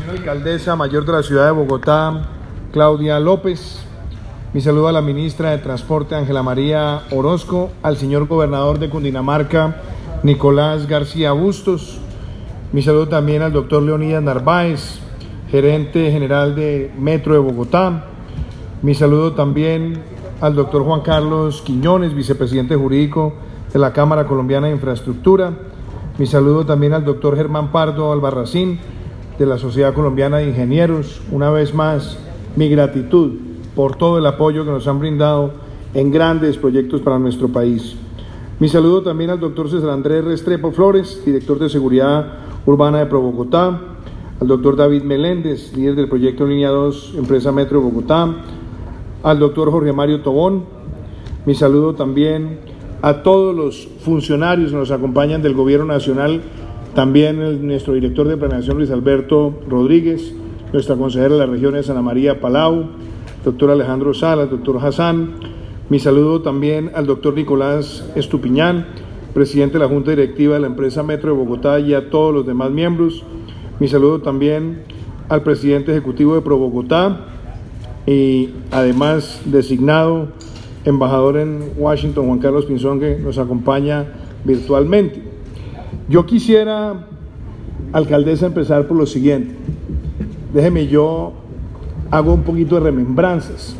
señora alcaldesa mayor de la ciudad de Bogotá, Claudia López. Mi saludo a la ministra de Transporte, Ángela María Orozco, al señor gobernador de Cundinamarca, Nicolás García Bustos. Mi saludo también al doctor Leonidas Narváez, gerente general de Metro de Bogotá. Mi saludo también al doctor Juan Carlos Quiñones, vicepresidente jurídico de la Cámara Colombiana de Infraestructura. Mi saludo también al doctor Germán Pardo Albarracín, de la Sociedad Colombiana de Ingenieros. Una vez más, mi gratitud por todo el apoyo que nos han brindado en grandes proyectos para nuestro país. Mi saludo también al doctor César Andrés Restrepo Flores, director de Seguridad Urbana de Provogotá, al doctor David Meléndez, líder del proyecto Línea 2, Empresa Metro de Bogotá, al doctor Jorge Mario Tobón. Mi saludo también a todos los funcionarios que nos acompañan del Gobierno Nacional, también nuestro director de Planeación Luis Alberto Rodríguez, nuestra consejera de la región de Ana María Palau, doctor Alejandro Salas, doctor Hassan. Mi saludo también al doctor Nicolás Estupiñán, presidente de la Junta Directiva de la empresa Metro de Bogotá, y a todos los demás miembros. Mi saludo también al presidente ejecutivo de Provogotá y además designado embajador en Washington, Juan Carlos Pinzón, que nos acompaña virtualmente. Yo quisiera, alcaldesa, empezar por lo siguiente. Déjeme, yo hago un poquito de remembranzas.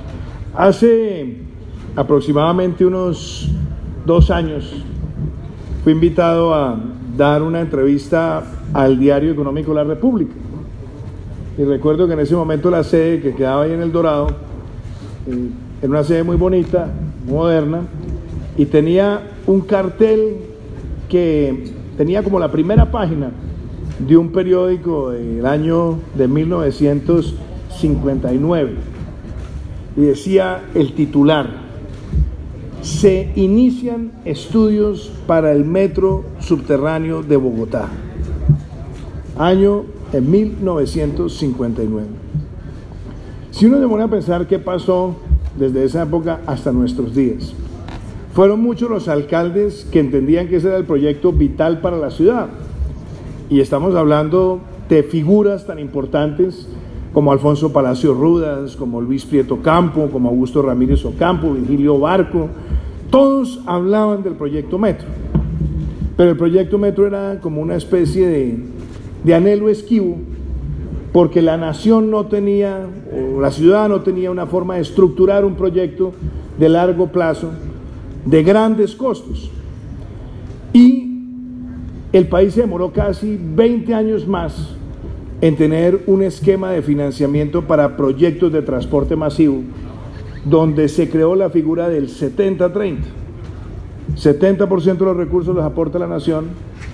Hace aproximadamente unos 2 años fui invitado a dar una entrevista al Diario Económico La República. Y recuerdo que en ese momento la sede, que quedaba ahí en El Dorado, era una sede muy bonita, moderna, y tenía un cartel que tenía como la primera página de un periódico del año de 1959, y decía el titular: se inician estudios para el metro subterráneo de Bogotá, año en 1959. Si uno se pone a pensar qué pasó desde esa época hasta nuestros días, fueron muchos los alcaldes que entendían que ese era el proyecto vital para la ciudad. Y estamos hablando de figuras tan importantes como Alfonso Palacio Rudas, como Luis Prieto Campo, como Augusto Ramírez Ocampo, Virgilio Barco. Todos hablaban del proyecto Metro. Pero el proyecto Metro era como una especie de anhelo esquivo, porque la nación no tenía, o la ciudad no tenía una forma de estructurar un proyecto de largo plazo, de grandes costos. Y el país se demoró casi 20 años más en tener un esquema de financiamiento para proyectos de transporte masivo, donde se creó la figura del 70-30. 70% de los recursos los aporta la nación,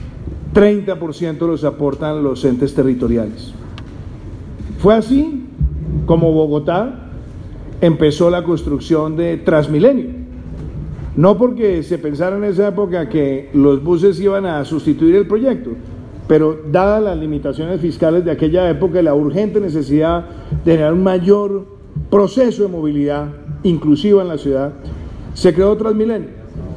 30% los aportan los entes territoriales. Fue así como Bogotá empezó la construcción de Transmilenio. No porque se pensara en esa época que los buses iban a sustituir el proyecto, pero dadas las limitaciones fiscales de aquella época y la urgente necesidad de generar un mayor proceso de movilidad inclusiva en la ciudad, se creó Transmilenio.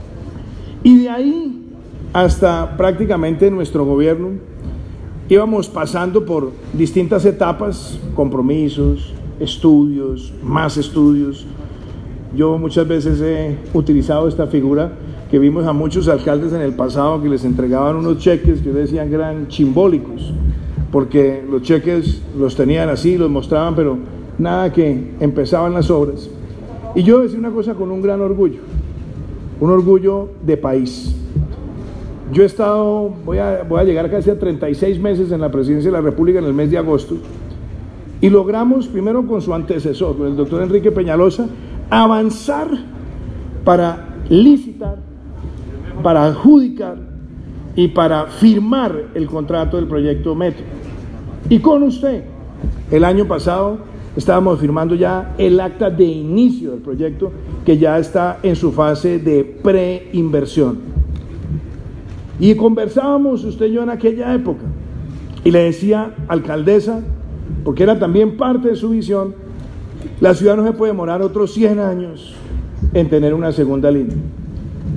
Y de ahí hasta prácticamente nuestro gobierno íbamos pasando por distintas etapas, compromisos, estudios, más estudios. Yo muchas veces he utilizado esta figura que vimos a muchos alcaldes en el pasado que les entregaban unos cheques que decían que eran chimbólicos, porque los cheques los tenían así, los mostraban, pero nada que empezaban las obras. Y yo decía una cosa con un gran orgullo, un orgullo de país. Yo he estado, voy a llegar casi a 36 meses en la presidencia de la República en el mes de agosto, y logramos, primero con su antecesor, con el doctor Enrique Peñalosa, avanzar para licitar, para adjudicar y para firmar el contrato del proyecto Metro. Y con usted, el año pasado, estábamos firmando ya el acta de inicio del proyecto, que ya está en su fase de preinversión. Y conversábamos usted y yo en aquella época, y le decía, alcaldesa, porque era también parte de su visión, la ciudad no se puede demorar otros 100 años en tener una segunda línea.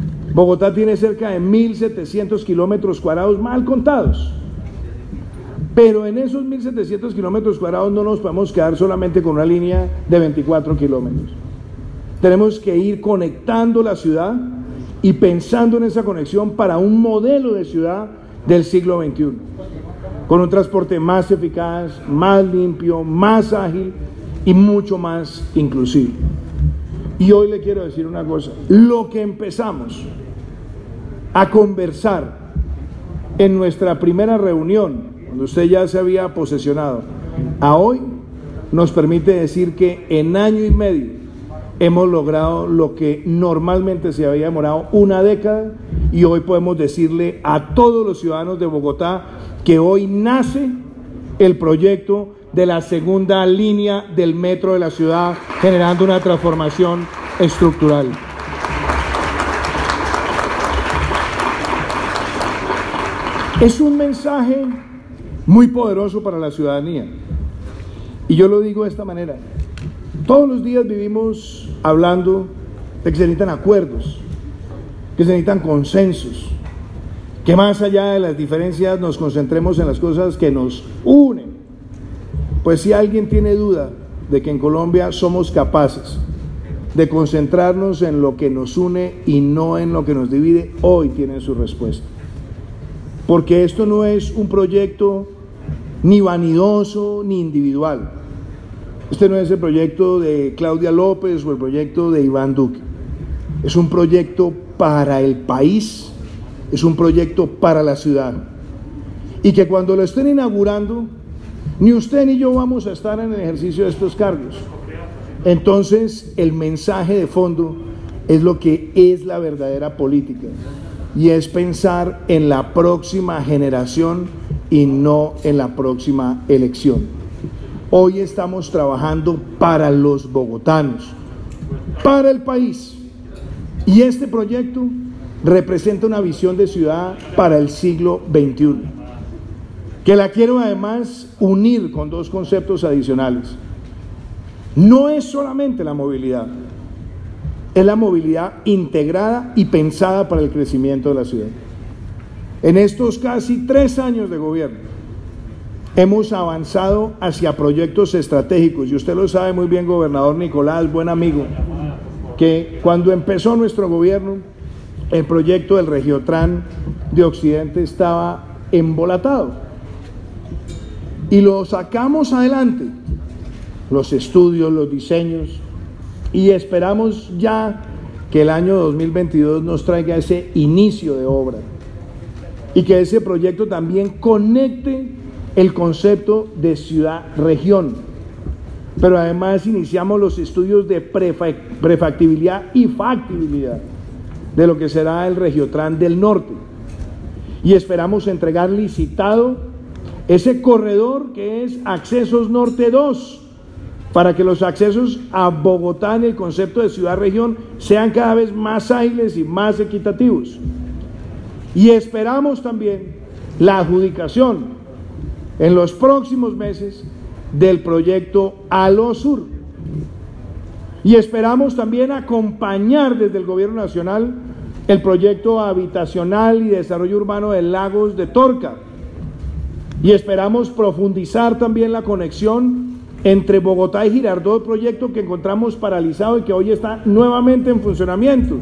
Bogotá tiene cerca de 1.700 kilómetros cuadrados mal contados. Pero en esos 1.700 kilómetros cuadrados no nos podemos quedar solamente con una línea de 24 kilómetros. Tenemos que ir conectando la ciudad y pensando en esa conexión para un modelo de ciudad del siglo XXI, con un transporte más eficaz, más limpio, más ágil y mucho más inclusivo. Y hoy le quiero decir una cosa: lo que empezamos a conversar en nuestra primera reunión, cuando usted ya se había posesionado, a hoy nos permite decir que en año y medio hemos logrado lo que normalmente se había demorado una década, y hoy podemos decirle a todos los ciudadanos de Bogotá que hoy nace el proyecto de la segunda línea del metro de la ciudad, generando una transformación estructural. Es un mensaje muy poderoso para la ciudadanía, y yo lo digo de esta manera: todos los días vivimos hablando de que se necesitan acuerdos, que se necesitan consensos, que más allá de las diferencias nos concentremos en las cosas que nos unen. Pues si alguien tiene duda de que en Colombia somos capaces de concentrarnos en lo que nos une y no en lo que nos divide, hoy tienen su respuesta. Porque esto no es un proyecto ni vanidoso ni individual. Este no es el proyecto de Claudia López o el proyecto de Iván Duque. Es un proyecto para el país, es un proyecto para la ciudad. Y que cuando lo estén inaugurando, ni usted ni yo vamos a estar en el ejercicio de estos cargos. Entonces, el mensaje de fondo es lo que es la verdadera política, y es pensar en la próxima generación y no en la próxima elección. Hoy estamos trabajando para los bogotanos, para el país, y este proyecto representa una visión de ciudad para el siglo XXI, que la quiero además unir con dos conceptos adicionales. No es solamente la movilidad, es la movilidad integrada y pensada para el crecimiento de la ciudad. En estos casi 3 años de gobierno hemos avanzado hacia proyectos estratégicos, y usted lo sabe muy bien, gobernador Nicolás, buen amigo, que cuando empezó nuestro gobierno, el proyecto del Regiotran de Occidente estaba embolatado, y lo sacamos adelante, los estudios, los diseños, y esperamos ya que el año 2022 nos traiga ese inicio de obra, y que ese proyecto también conecte el concepto de ciudad-región. Pero además iniciamos los estudios de prefactibilidad y factibilidad de lo que será el Regiotran del Norte, y esperamos entregar licitado ese corredor que es Accesos Norte 2, para que los accesos a Bogotá en el concepto de ciudad-región sean cada vez más ágiles y más equitativos. Y esperamos también la adjudicación en los próximos meses del proyecto Aló Sur. Y esperamos también acompañar desde el Gobierno Nacional el proyecto habitacional y desarrollo urbano de Lagos de Torca. Y esperamos profundizar también la conexión entre Bogotá y Girardot, proyecto que encontramos paralizado y que hoy está nuevamente en funcionamiento.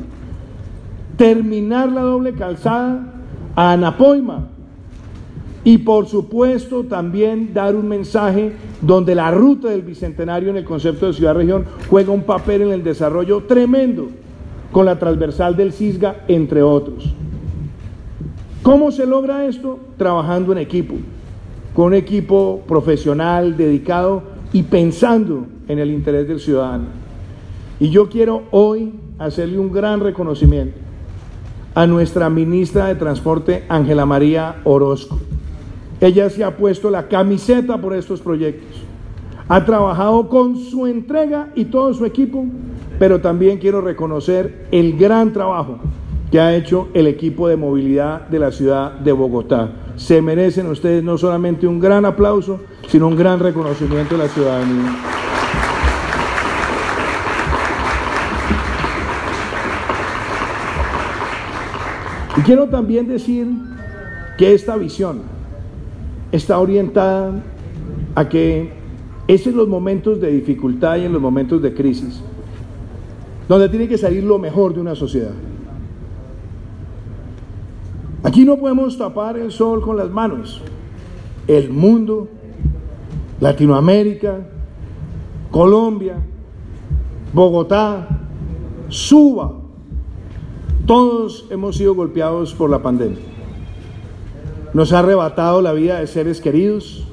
Terminar la doble calzada a Anapoima, y por supuesto también dar un mensaje donde la ruta del Bicentenario en el concepto de ciudad-región juega un papel en el desarrollo tremendo, con la transversal del Cisga, entre otros. ¿Cómo se logra esto? Trabajando en equipo, con un equipo profesional, dedicado y pensando en el interés del ciudadano. Y yo quiero hoy hacerle un gran reconocimiento a nuestra ministra de Transporte, Ángela María Orozco. Ella se ha puesto la camiseta por estos proyectos, ha trabajado con su entrega y todo su equipo, pero también quiero reconocer el gran trabajo que ha hecho el equipo de movilidad de la ciudad de Bogotá. Se merecen ustedes no solamente un gran aplauso, sino un gran reconocimiento de la ciudadanía. Y quiero también decir que esta visión está orientada a que es en los momentos de dificultad y en los momentos de crisis donde tiene que salir lo mejor de una sociedad. Aquí no podemos tapar el sol con las manos. El mundo, Latinoamérica, Colombia, Bogotá, Suba, todos hemos sido golpeados por la pandemia. Nos ha arrebatado la vida de seres queridos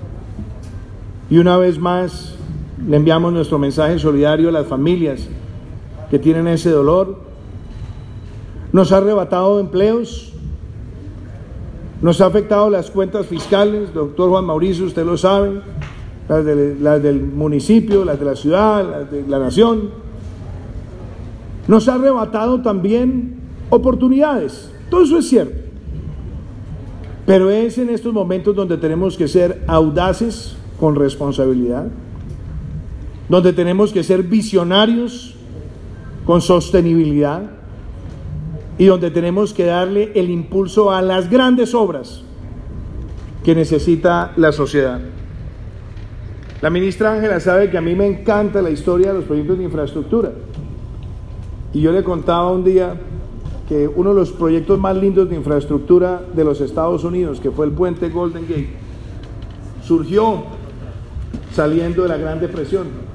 y una vez más le enviamos nuestro mensaje solidario a las familias que tienen ese dolor. Nos ha arrebatado empleos, nos ha afectado las cuentas fiscales, doctor Juan Mauricio, usted lo sabe, las del municipio, las de la ciudad, las de la nación. Nos ha arrebatado también oportunidades, todo eso es cierto, pero es en estos momentos donde tenemos que ser audaces con responsabilidad, donde tenemos que ser visionarios con sostenibilidad y donde tenemos que darle el impulso a las grandes obras que necesita la sociedad. La ministra Ángela sabe que a mí me encanta la historia de los proyectos de infraestructura y yo le contaba un día que uno de los proyectos más lindos de infraestructura de los Estados Unidos, que fue el puente Golden Gate, surgió saliendo de la Gran Depresión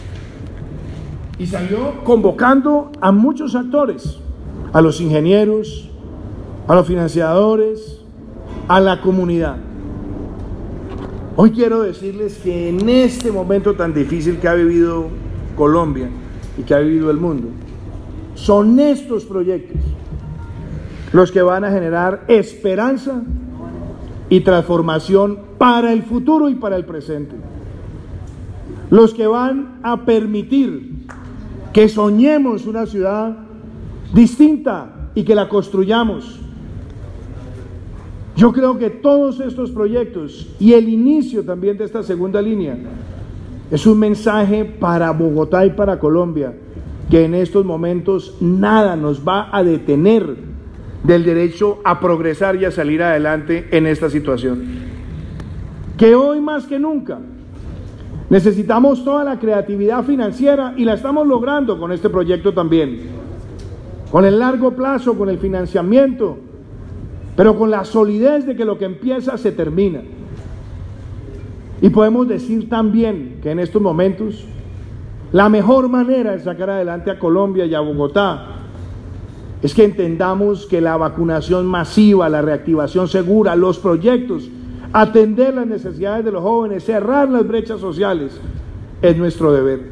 y salió convocando a muchos actores, a los ingenieros, a los financiadores, a la comunidad. Hoy quiero decirles que en este momento tan difícil que ha vivido Colombia y que ha vivido el mundo, son estos proyectos los que van a generar esperanza y transformación para el futuro y para el presente. Los que van a permitir que soñemos una ciudad distinta y que la construyamos. Yo creo que todos estos proyectos y el inicio también de esta segunda línea es un mensaje para Bogotá y para Colombia, que en estos momentos nada nos va a detener del derecho a progresar y a salir adelante en esta situación. Que hoy más que nunca necesitamos toda la creatividad financiera y la estamos logrando con este proyecto también, con el largo plazo, con el financiamiento, pero con la solidez de que lo que empieza se termina. Y podemos decir también que en estos momentos la mejor manera de sacar adelante a Colombia y a Bogotá es que entendamos que la vacunación masiva, la reactivación segura, los proyectos, atender las necesidades de los jóvenes, cerrar las brechas sociales, es nuestro deber.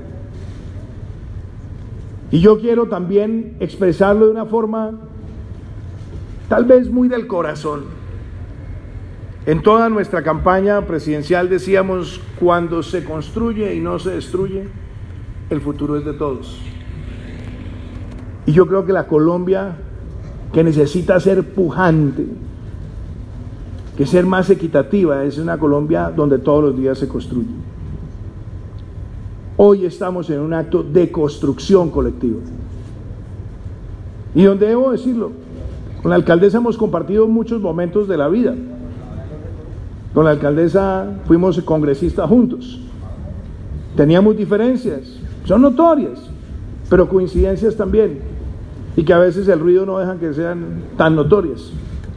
Y yo quiero también expresarlo de una forma tal vez muy del corazón. En toda nuestra campaña presidencial decíamos: cuando se construye y no se destruye, el futuro es de todos. Y yo creo que la Colombia que necesita ser pujante, que ser más equitativa, es una Colombia donde todos los días se construye. Hoy estamos en un acto de construcción colectiva. Y donde debo decirlo, con la alcaldesa hemos compartido muchos momentos de la vida. Con la alcaldesa fuimos congresistas juntos. Teníamos diferencias, son notorias, pero coincidencias también. Y que a veces el ruido no deja que sean tan notorias.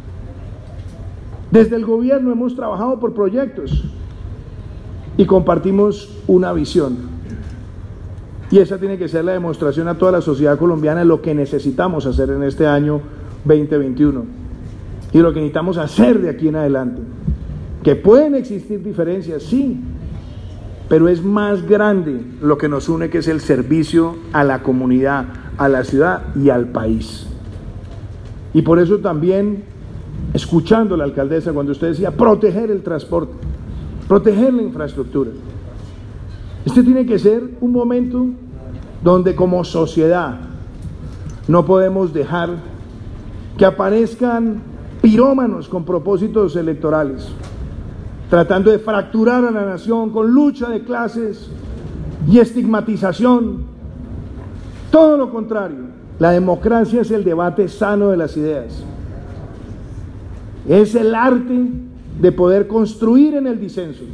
Desde el gobierno hemos trabajado por proyectos y compartimos una visión. Y esa tiene que ser la demostración a toda la sociedad colombiana de lo que necesitamos hacer en este año 2021 y lo que necesitamos hacer de aquí en adelante. Que pueden existir diferencias, sí, pero es más grande lo que nos une, que es el servicio a la comunidad, a la ciudad y al país. Y por eso también, escuchando a la alcaldesa cuando usted decía proteger el transporte, proteger la infraestructura, este tiene que ser un momento donde como sociedad no podemos dejar que aparezcan pirómanos con propósitos electorales, tratando de fracturar a la nación con lucha de clases y estigmatización. Todo lo contrario, la democracia es el debate sano de las ideas. Es el arte de poder construir en el disenso.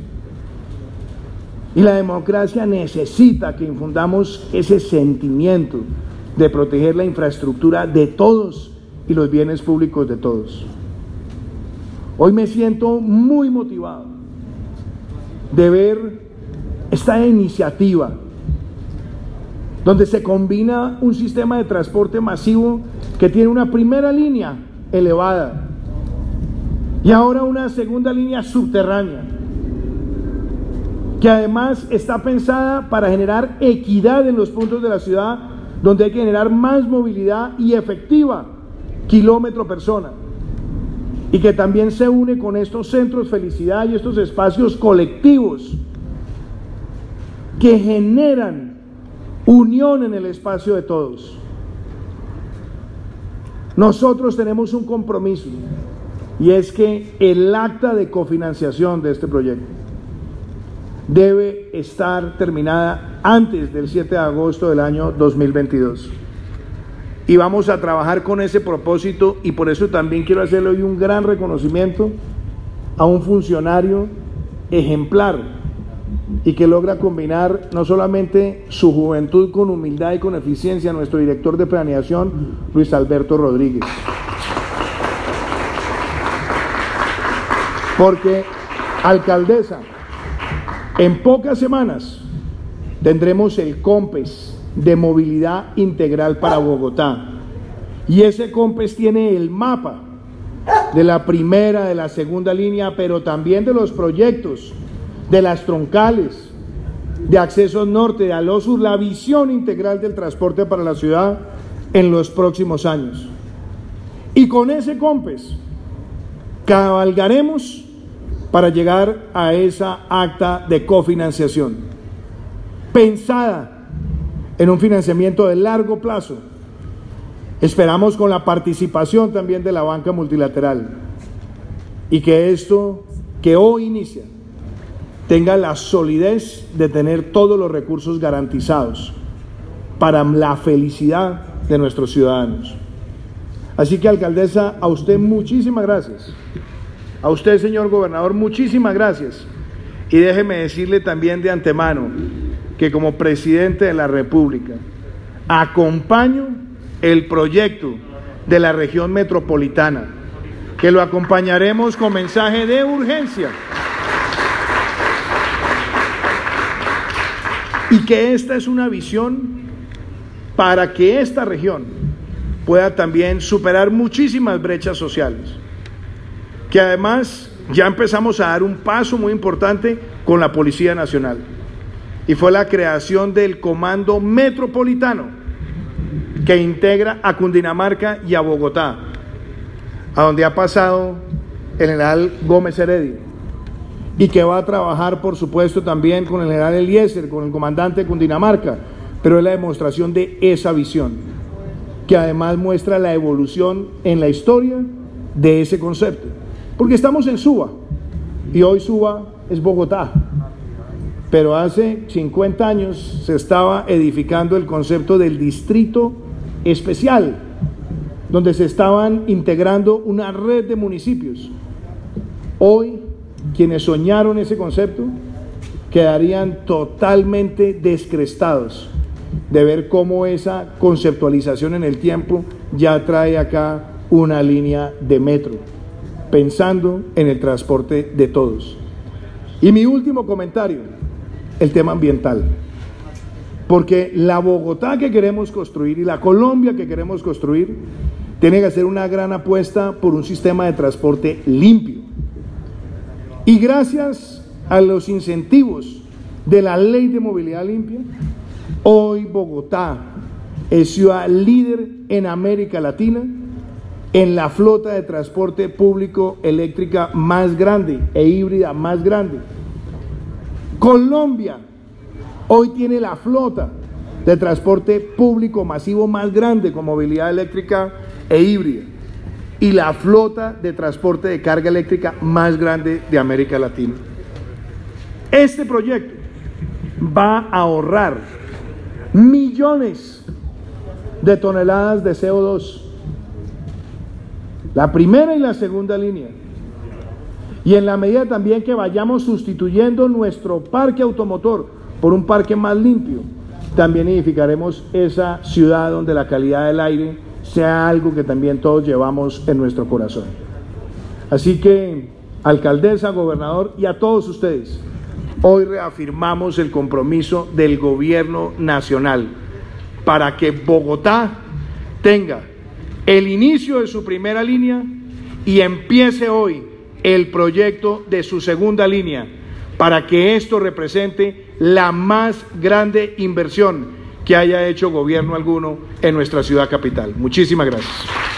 Y la democracia necesita que infundamos ese sentimiento de proteger la infraestructura de todos y los bienes públicos de todos. Hoy me siento muy motivado de ver esta iniciativa donde se combina un sistema de transporte masivo que tiene una primera línea elevada y ahora una segunda línea subterránea, que además está pensada para generar equidad en los puntos de la ciudad donde hay que generar más movilidad y efectiva kilómetro persona, y que también se une con estos centros felicidad y estos espacios colectivos que generan unión en el espacio de todos. Nosotros tenemos un compromiso, y es que el acta de cofinanciación de este proyecto debe estar terminada antes del 7 de agosto del año 2022. Y vamos a trabajar con ese propósito, y por eso también quiero hacerle hoy un gran reconocimiento a un funcionario ejemplar y que logra combinar no solamente su juventud con humildad y con eficiencia, nuestro director de planeación, Luis Alberto Rodríguez. Porque, alcaldesa, en pocas semanas tendremos el COMPES de movilidad integral para Bogotá, y ese COMPES tiene el mapa de la primera, de la segunda línea, pero también de los proyectos, de las troncales, de accesos norte, de Alosur, la visión integral del transporte para la ciudad en los próximos años. Y con ese COMPES cabalgaremos para llegar a esa acta de cofinanciación, pensada en un financiamiento de largo plazo. Esperamos con la participación también de la banca multilateral, y que esto que hoy inicia tenga la solidez de tener todos los recursos garantizados para la felicidad de nuestros ciudadanos. Así que, alcaldesa, a usted muchísimas gracias. A usted, señor gobernador, muchísimas gracias. Y déjeme decirle también de antemano que como presidente de la República acompaño el proyecto de la región metropolitana, que lo acompañaremos con mensaje de urgencia, y que esta es una visión para que esta región pueda también superar muchísimas brechas sociales, que además ya empezamos a dar un paso muy importante con la Policía Nacional, y fue la creación del Comando Metropolitano, que integra a Cundinamarca y a Bogotá, a donde ha pasado el general Gómez Heredia, y que va a trabajar, por supuesto, también con el general Eliezer, con el comandante de Cundinamarca, pero es la demostración de esa visión, que además muestra la evolución en la historia de ese concepto, porque estamos en Suba, y hoy Suba es Bogotá. Pero hace 50 años se estaba edificando el concepto del distrito especial, donde se estaban integrando una red de municipios. Hoy, quienes soñaron ese concepto quedarían totalmente descrestados de ver cómo esa conceptualización en el tiempo ya trae acá una línea de metro, pensando en el transporte de todos. Y mi último comentario, el tema ambiental, porque la Bogotá que queremos construir y la Colombia que queremos construir tiene que hacer una gran apuesta por un sistema de transporte limpio, y gracias a los incentivos de la Ley de Movilidad Limpia, hoy Bogotá es ciudad líder en América Latina en la flota de transporte público eléctrica más grande e híbrida más grande. Colombia hoy tiene la flota de transporte público masivo más grande con movilidad eléctrica e híbrida, y la flota de transporte de carga eléctrica más grande de América Latina. Este proyecto va a ahorrar millones de toneladas de CO2, la primera y la segunda línea, Y en la medida también que vayamos sustituyendo nuestro parque automotor por un parque más limpio, también edificaremos esa ciudad donde la calidad del aire sea algo que también todos llevamos en nuestro corazón. Así que, alcaldesa, gobernador y a todos ustedes, hoy reafirmamos el compromiso del gobierno nacional para que Bogotá tenga el inicio de su primera línea y empiece hoy el proyecto de su segunda línea, para que esto represente la más grande inversión que haya hecho gobierno alguno en nuestra ciudad capital. Muchísimas gracias.